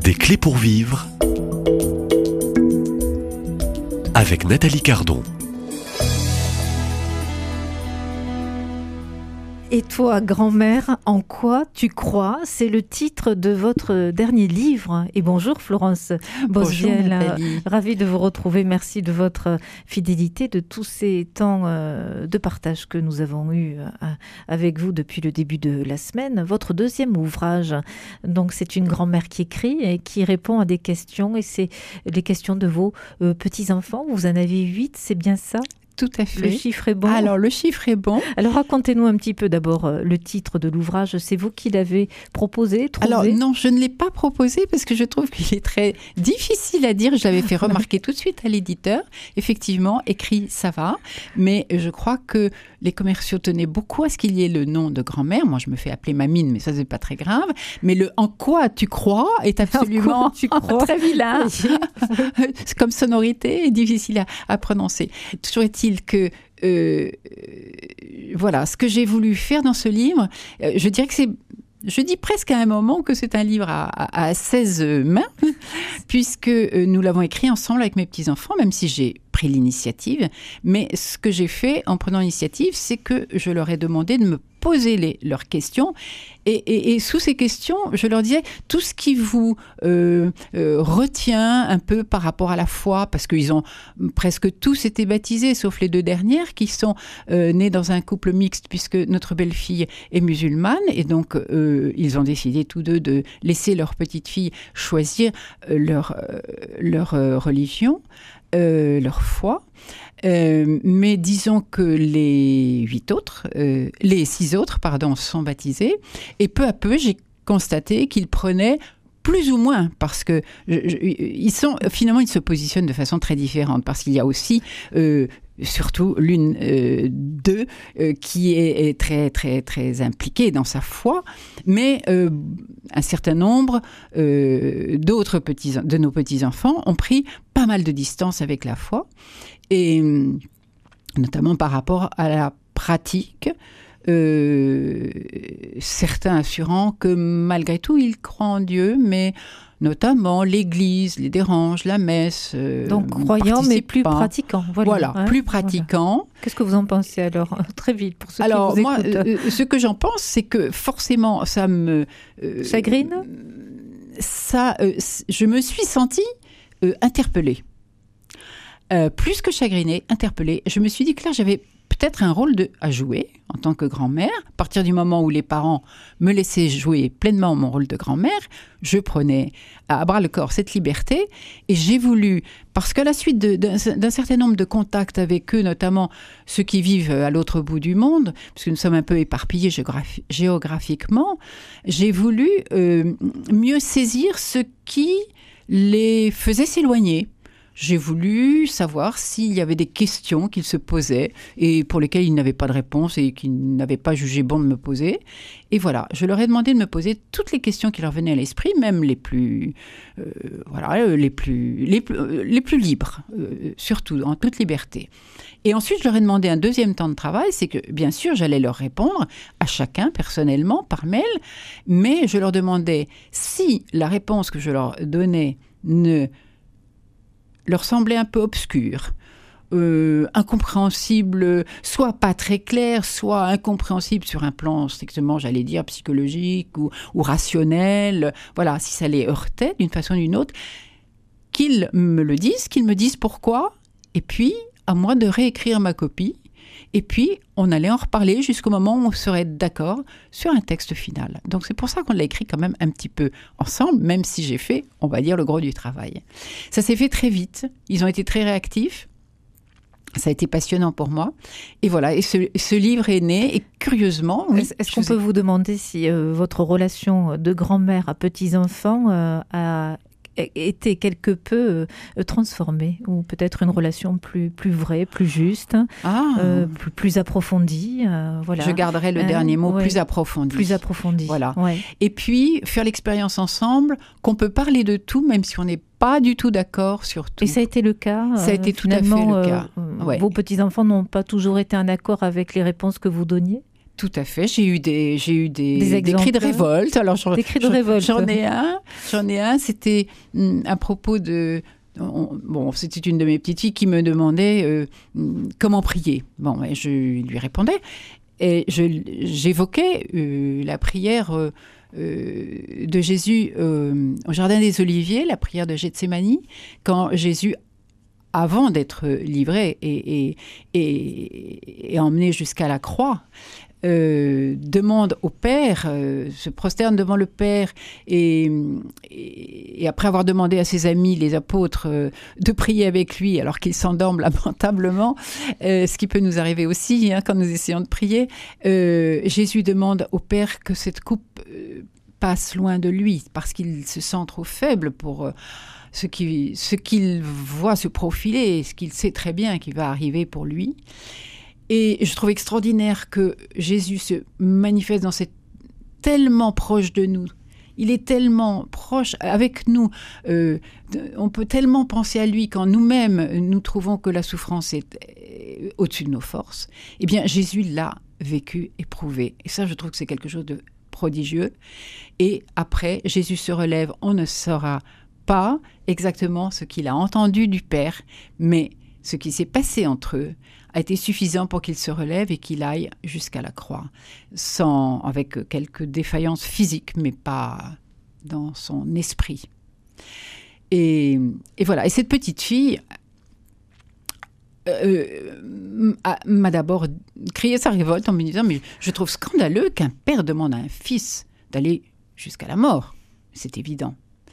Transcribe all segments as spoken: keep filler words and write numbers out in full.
Des clés pour vivre avec Nathalie Cardon. Et toi, grand-mère, en quoi tu crois? C'est le titre de votre dernier livre. Et bonjour Florence Bosviel, ravie de vous retrouver. Merci de votre fidélité, de tous ces temps de partage que nous avons eu avec vous depuis le début de la semaine. Votre deuxième ouvrage, donc c'est une grand-mère qui écrit et qui répond à des questions. Et c'est les questions de vos petits-enfants. Vous en avez huit, c'est bien ça? Tout à fait. Le chiffre est bon. Alors, le chiffre est bon. Alors, racontez-nous un petit peu d'abord euh, le titre de l'ouvrage. C'est vous qui l'avez proposé, trouvé? Alors, non, je ne l'ai pas proposé parce que je trouve qu'il est très difficile à dire. Je l'avais fait remarquer tout de suite à l'éditeur. Effectivement, écrit, ça va. Mais je crois que les commerciaux tenaient beaucoup à ce qu'il y ait le nom de grand-mère. Moi, je me fais appeler Mamine, mais ça, c'est pas très grave. Mais le « en quoi tu crois » est absolument tu crois très vilain. C'est comme sonorité et difficile à, à prononcer. Toujours est-il que euh, voilà, ce que j'ai voulu faire dans ce livre, euh, je dirais que c'est, je dis presque à un moment que c'est un livre à, à, à seize mains, puisque euh, nous l'avons écrit ensemble avec mes petits-enfants, même si j'ai pris l'initiative. Mais ce que j'ai fait en prenant l'initiative, c'est que je leur ai demandé de me poser les, leurs questions. Et, et, et sous ces questions, je leur disais tout ce qui vous euh, euh, retient un peu par rapport à la foi, parce qu'ils ont presque tous été baptisés, sauf les deux dernières qui sont euh, nées dans un couple mixte, puisque notre belle-fille est musulmane. Et donc, euh, ils ont décidé tous deux de laisser leur petite fille choisir euh, leur, euh, leur euh, religion. Euh, leur foi, euh, mais disons que les huit autres, euh, les six autres, pardon, sont baptisés, et peu à peu, j'ai constaté qu'ils prenaient plus ou moins, parce que je, je, ils sont finalement ils se positionnent de façon très différente, parce qu'il y a aussi euh, surtout l'une euh, d'eux euh, qui est, est très très très impliquée dans sa foi, mais euh, un certain nombre euh, d'autres petits de nos petits enfants ont pris pas mal de distance avec la foi, et notamment par rapport à la pratique. Euh, certains assurant que malgré tout ils croient en Dieu, mais notamment l'Église les dérange, la messe. Euh, Donc croyants mais plus pratiquants. Voilà, voilà hein, plus pratiquants. Voilà. Qu'est-ce que vous en pensez alors, très vite pour ceux alors, qui vous moi, écoutent? euh, ce que j'en pense, c'est que forcément ça me euh, chagrine. Ça, euh, je me suis sentie euh, interpellée, euh, plus que chagrinée, interpellée. Je me suis dit que là j'avais peut-être un rôle de, à jouer en tant que grand-mère. À partir du moment où les parents me laissaient jouer pleinement mon rôle de grand-mère, je prenais à bras le corps cette liberté, et j'ai voulu, parce qu'à la suite de, d'un, d'un certain nombre de contacts avec eux, notamment ceux qui vivent à l'autre bout du monde, parce que nous sommes un peu éparpillés géographi- géographiquement, j'ai voulu euh, mieux saisir ce qui les faisait s'éloigner. J'ai voulu savoir s'il y avait des questions qu'ils se posaient et pour lesquelles ils n'avaient pas de réponse et qu'ils n'avaient pas jugé bon de me poser. Et voilà, je leur ai demandé de me poser toutes les questions qui leur venaient à l'esprit, même les plus, euh, voilà, les plus, les plus, euh, les plus libres, euh, surtout en toute liberté. Et ensuite, je leur ai demandé un deuxième temps de travail, c'est que bien sûr, j'allais leur répondre à chacun personnellement par mail, mais je leur demandais si la réponse que je leur donnais ne leur semblait un peu obscure, euh, incompréhensible, soit pas très clair, soit incompréhensible sur un plan strictement, j'allais dire, psychologique ou, ou rationnel. Voilà, si ça les heurtait d'une façon ou d'une autre, qu'ils me le disent, qu'ils me disent pourquoi, et puis à moi de réécrire ma copie. Et puis, on allait en reparler jusqu'au moment où on serait d'accord sur un texte final. Donc, c'est pour ça qu'on l'a écrit quand même un petit peu ensemble, même si j'ai fait, on va dire, le gros du travail. Ça s'est fait très vite. Ils ont été très réactifs. Ça a été passionnant pour moi. Et voilà, et ce, ce livre est né, et curieusement... Oui, est-ce, est-ce qu'on peut ai... vous demander si euh, votre relation de grand-mère à petits-enfants euh, a été quelque peu euh, transformée, ou peut-être une relation plus, plus vraie, plus juste, ah. euh, plus, plus approfondie. Euh, voilà. Je garderai le euh, dernier mot, ouais. plus approfondie. Plus approfondie. Voilà. Ouais. Et puis, faire l'expérience ensemble, qu'on peut parler de tout, même si on n'est pas du tout d'accord sur tout. Et ça a été le cas. Ça a été tout à fait le cas. Euh, ouais. Vos petits-enfants n'ont pas toujours été en accord avec les réponses que vous donniez ? Tout à fait. J'ai eu des, j'ai eu des, des, des cris de révolte. Alors, j'en, des cris de révolte. J'en ai un. J'en ai un. C'était hum, à propos de. On, bon, c'était une de mes petites filles qui me demandait euh, comment prier. Bon, et je lui répondais. Et je, j'évoquais euh, la prière euh, euh, de Jésus euh, au Jardin des Oliviers, la prière de Gethsémani, quand Jésus, avant d'être livré et, et, et, et emmené jusqu'à la croix, Euh, demande au Père, euh, se prosterne devant le Père et, et, et après avoir demandé à ses amis, les apôtres, euh, de prier avec lui alors qu'il s'endorme lamentablement, euh, ce qui peut nous arriver aussi hein, quand nous essayons de prier, euh, Jésus demande au Père que cette coupe euh, passe loin de lui parce qu'il se sent trop faible pour... Euh, ce qu'il, ce qu'il voit se profiler, ce qu'il sait très bien qui va arriver pour lui. Et je trouve extraordinaire que Jésus se manifeste dans cette tellement proche de nous. Il est tellement proche avec nous. Euh, on peut tellement penser à lui quand nous-mêmes nous trouvons que la souffrance est au-dessus de nos forces. Eh bien, Jésus l'a vécu, éprouvé. Et ça, je trouve que c'est quelque chose de prodigieux. Et après, Jésus se relève. On ne saura pas exactement ce qu'il a entendu du Père, mais ce qui s'est passé entre eux a été suffisant pour qu'il se relève et qu'il aille jusqu'à la croix, sans, avec quelques défaillances physiques, mais pas dans son esprit. Et, et voilà. Et cette petite fille euh, m'a d'abord crié sa révolte en me disant « Mais je trouve scandaleux qu'un père demande à un fils d'aller jusqu'à la mort. » C'est évident.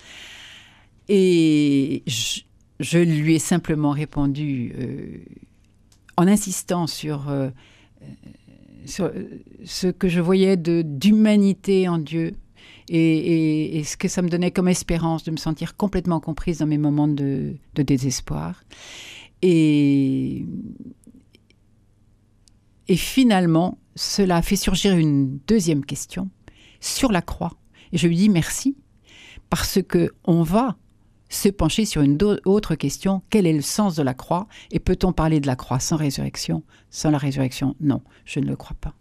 Et je, je lui ai simplement répondu... Euh, en insistant sur, euh, sur ce que je voyais de, d'humanité en Dieu et, et, et ce que ça me donnait comme espérance de me sentir complètement comprise dans mes moments de, de désespoir. Et, et finalement, cela a fait surgir une deuxième question sur la croix. Et je lui dis merci, parce qu'on va se pencher sur une autre question. Quel est le sens de la croix? Et peut-on parler de la croix sans résurrection? Sans la résurrection, non, je ne le crois pas.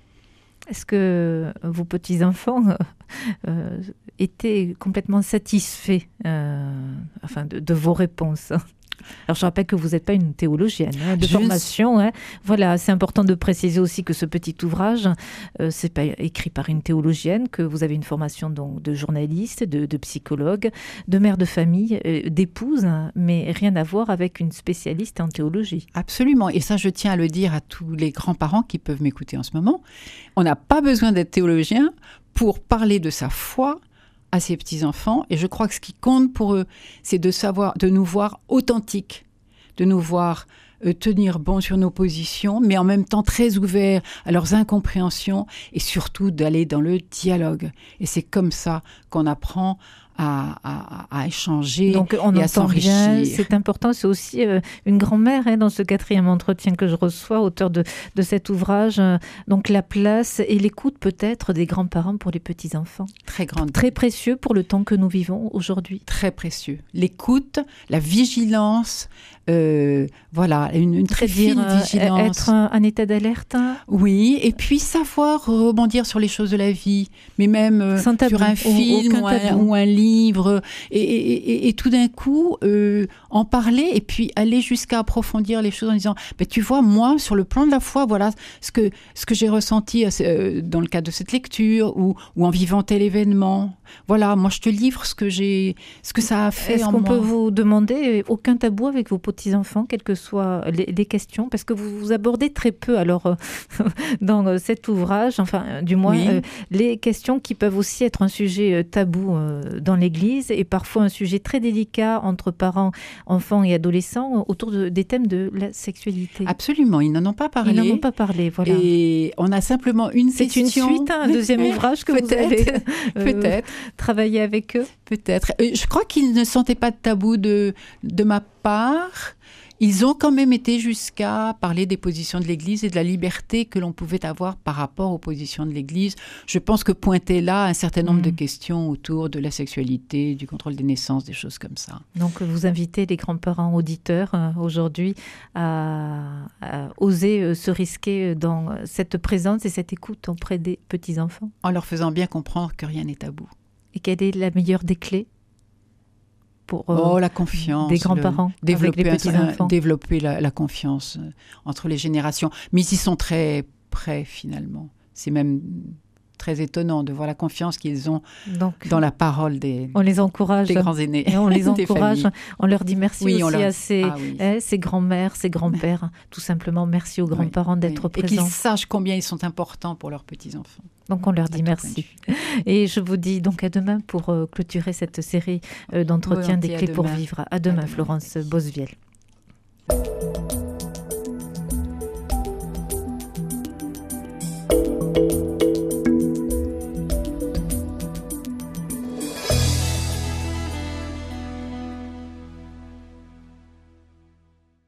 Est-ce que vos petits-enfants euh, euh, étaient complètement satisfaits euh, enfin, de, de vos réponses? Alors, je rappelle que vous n'êtes pas une théologienne hein, de je formation. Hein. Voilà, c'est important de préciser aussi que ce petit ouvrage, euh, c'est pas écrit par une théologienne, que vous avez une formation donc de journaliste, de, de psychologue, de mère de famille, euh, d'épouse, hein, mais rien à voir avec une spécialiste en théologie. Absolument. Et ça, je tiens à le dire à tous les grands-parents qui peuvent m'écouter en ce moment. On n'a pas besoin d'être théologien pour parler de sa foi à ses petits-enfants. Et je crois que ce qui compte pour eux, c'est de savoir, de nous voir authentiques, de nous voir euh, tenir bon sur nos positions, mais en même temps très ouverts à leurs incompréhensions et surtout d'aller dans le dialogue. Et c'est comme ça qu'on apprend à, à, à échanger Donc, on et à entend s'enrichir. Bien, c'est important, c'est aussi euh, une grand-mère hein, dans ce quatrième entretien que je reçois, auteur de, de cet ouvrage. Euh, donc la place et l'écoute peut-être des grands-parents pour les petits-enfants. Très grande. Très précieux pour le temps que nous vivons aujourd'hui. Très précieux. L'écoute, la vigilance, euh, voilà, une, une très fine euh, vigilance. Être un, un état d'alerte. Oui, et puis savoir rebondir sur les choses de la vie, mais même euh, Sans tabou, sur un film ou un, ou un livre, et, et, et, et tout d'un coup, euh, en parler, et puis aller jusqu'à approfondir les choses en disant, ben, tu vois, moi, sur le plan de la foi, voilà ce que, ce que j'ai ressenti euh, dans le cadre de cette lecture, ou, ou en vivant tel événement. Voilà, moi, je te livre ce que, j'ai, ce que ça a fait Est-ce en qu'on moi. peut vous demander aucun tabou avec vos petits-enfants, quelles que soient les, les questions, parce que vous vous abordez très peu, alors, euh, dans euh, cet ouvrage, enfin, euh, du moins, oui. euh, les questions qui peuvent aussi être un sujet euh, tabou euh, dans l'Église et parfois un sujet très délicat entre parents, enfants et adolescents autour de, des thèmes de la sexualité. Absolument, ils n'en ont pas parlé. Ils n'en ont pas parlé, voilà. Et on a simplement une C'est question. C'est une suite, hein, un deuxième ouvrage que vous avez euh, peut-être travaillé avec eux. Peut-être. Je crois qu'ils ne sentaient pas de tabou de, de ma part. Ils ont quand même été jusqu'à parler des positions de l'Église et de la liberté que l'on pouvait avoir par rapport aux positions de l'Église. Je pense que pointaient là un certain nombre mmh. de questions autour de la sexualité, du contrôle des naissances, des choses comme ça. Donc vous invitez les grands-parents auditeurs euh, aujourd'hui à, à oser euh, se risquer dans cette présence et cette écoute auprès des petits-enfants. En leur faisant bien comprendre que rien n'est tabou. Et quelle est la meilleure des clés pour euh, oh, la confiance, des grands-parents développer, avec les petits-enfants. Développer la, la confiance entre les générations. Mais ils y sont très près, finalement. C'est même très étonnant de voir la confiance qu'ils ont Donc, dans la parole des, on les encourage, des grands aînés. Et on les encourage, on leur dit merci oui, aussi leur... à ces, ah, oui. eh, ces grands-mères, ces grands-pères. Tout simplement, merci aux grands-parents oui, d'être oui. présents. Et qu'ils sachent combien ils sont importants pour leurs petits-enfants. Donc on leur dit merci. Et je vous dis donc à demain pour euh, clôturer cette série euh, d'entretiens des clés pour vivre. À demain, à demain Florence Bosviel.